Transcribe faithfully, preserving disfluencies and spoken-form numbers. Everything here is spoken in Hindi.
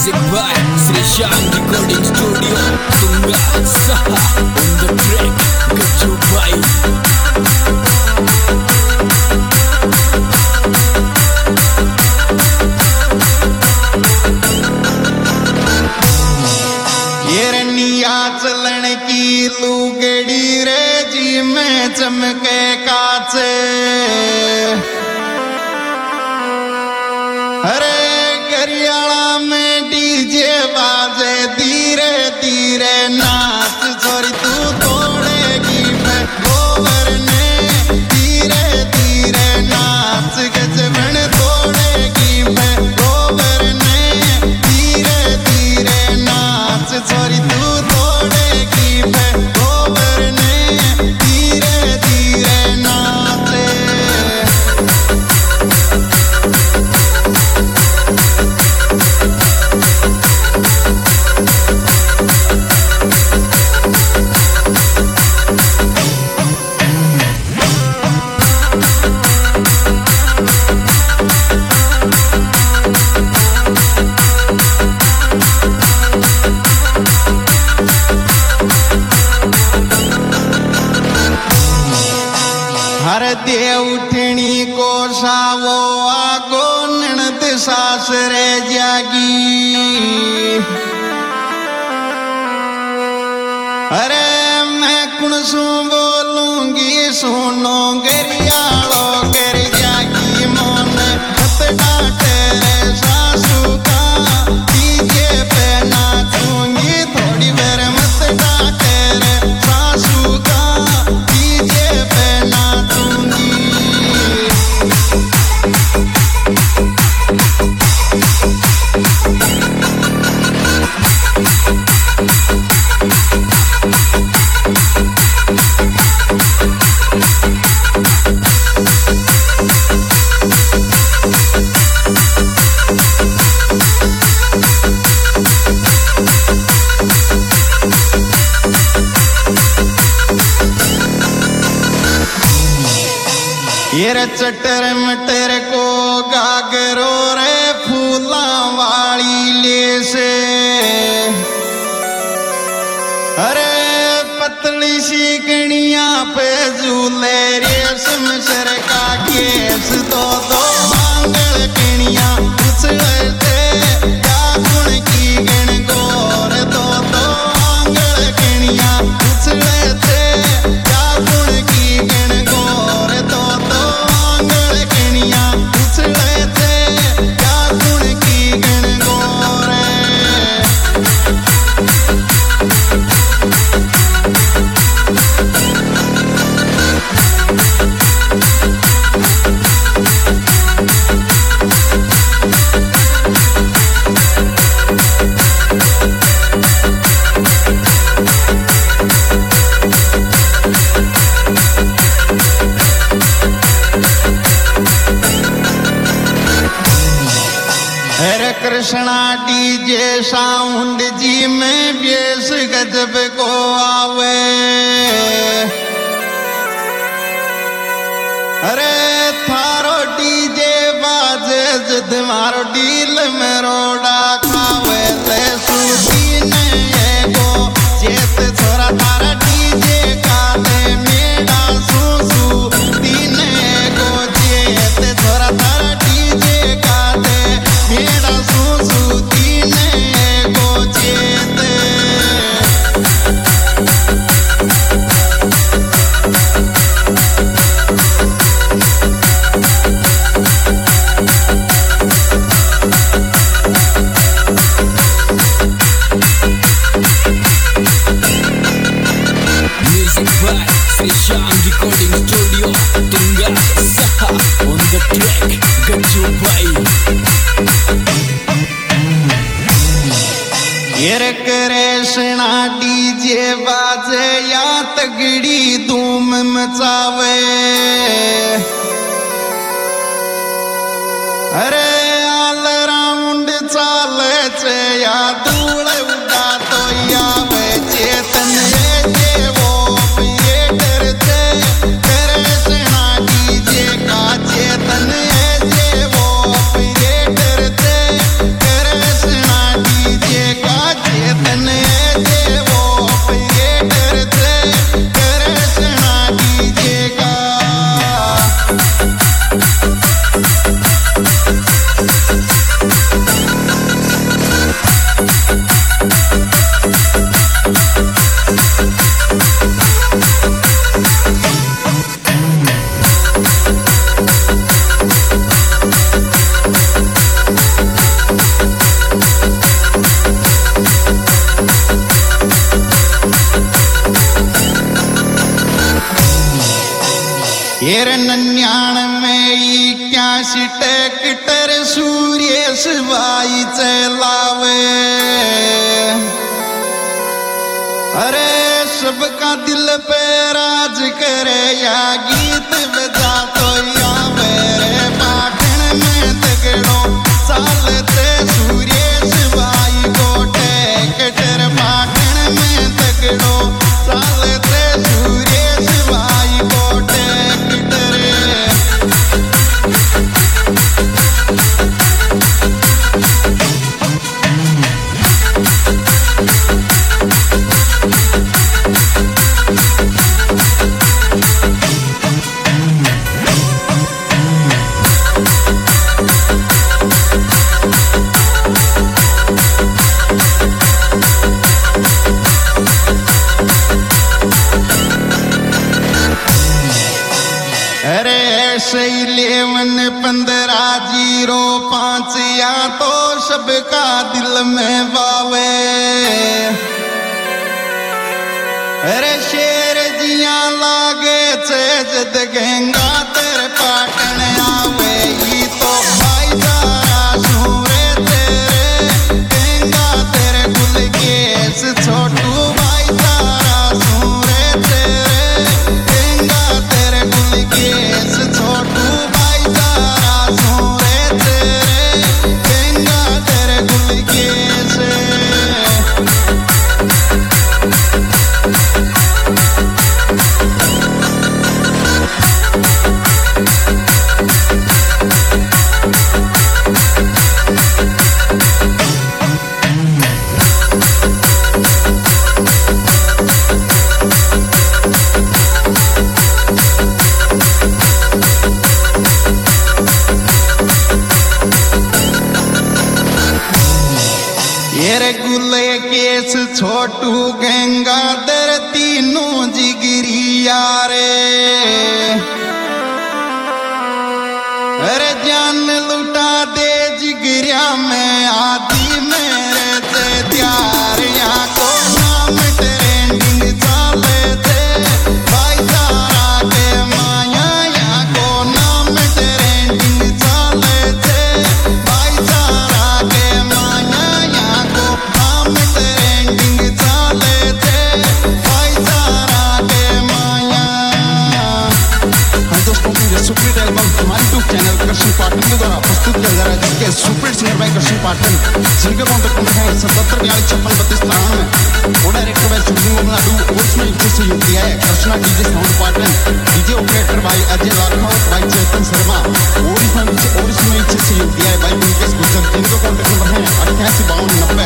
Music by Sri Shyam Recording Studio, Tunga Saha on the track, Gaju Bhai. चलन की लुगड़ी रे जी में चमके काचे, अरे गरियाला में डीजे बाजे धीरे धीरे नाच, छोरी तू तोड़ेगी मैं गोबर ने धीरे धीरे नाच, गजबन तोड़ेगी मैं गोबर ने धीरे धीरे नाच, छोरी तू हर दे उठनी को सावो आगो ननद सासरे जागी, अरे मैं कुण सू बोलूंगी सुनो गरियालो कर जागी, मोन खत डाटे रे सासू का डीजे पे नाचूंगी, थोड़ी देर मत डाटे रे सासू का डीजे पे नाचूंगी। ये चटर मटर को गागरो रे फूला वाली ले से, अरे पतली सी कणिया पे झूले रेशम सर का केस, दो दो आंगल कणिया उछले थे क्या गुण की गण गोर, दो दो आंगल कणिया उछले थे क्या गुण की गण गोर, दो दो उछले थे क्या गुण की गण गोरे। हरे कृष्णा डीजे साउंड जी में बेस गजब को आवे, अरे थारो डीजे बाजे जद मारो डील में रोड़ा खावे, ले सूती ने एगो चेत छोरा थारा डीजे का दे मेरा सूसू, तीन एगो चेत छोरा थारा डीजे का दे मेरा सूसू, तीन एगो चेत। Music by Sri Shyam Recording Studio, Tunga Saha on the track, Gaju Bhai. ये कृष्णा डीजे बाजे या तगड़ी धूम मचावे, अरे आल राउंड चाले चे या धूल उड़ा तो या वे चेतन ये वो ये डरते कृष्णा डीजे का चेतन ये वो ये डरते कृष्णा हेर नन्याण में ई क्या सिटेक्टर सूर्य शिवाई चलावे। अरे सबका दिल पे राज करे या गीत बजा तो या मेरे पाटन में तगड़ो सालते सूर्य शिवाई गोटे कटर पाटन में तगड़ो सालते सूर्य शिवाई गोटे कटर। इलेवन पंद्रह जीरो पांच या तो सबका दिल में बावे। अरे शेर जिया लागे छे जद गंगा तेरे पाटन आवे। ई तो भाईचारा सूरे तेरे गंगा तेरे गुल केस छोटू भाईचारा सूरे तेरे गंगा तेरे गुल केस छोटू भाईचारा सूरे तेरे गंगा तेरे गुल केस। गुले केस छोटू गंगाधर तीनों जिगरिया रे। अरे जान लुटा दे जिगरिया में आदि मेरे ते त्यारिया को नाम ट्रेंडिंग चाले थे भाईचारा के माया या को नाम ट्रेंडिंग चाले थे भाईचारा के माया या को नाम ट्रेंडिंग चाले थे भाईचारा के माया। हाँ दोस्तों, मेरे सुपरहिट एल्बम हमारे यूट्यूब चैनल कृष्ण पाटन के द्वारा प्रस्तुत किया जा रहा है, जिसके सुपरहिट सिंगर भाई कृष्ण पाटन, जिनके कॉन्टेक्ट नंबर है सतहत्तर बयालीस छप्पन बत्तीस तिरानवे और डायरेक्टर भाई शुभम ममलाडू और इसमें नीचे से यूज किया है Krishna DJ sound Patan, DJ operator भाई अजय राठौर, भाई चेतन शर्मा और इसमें नीचे और इसमें नीचे से यूज किया है भाई मुकेश गुजर, जिनके कॉन्टेक्ट नंबर है अट्ठासी बावन नब्बे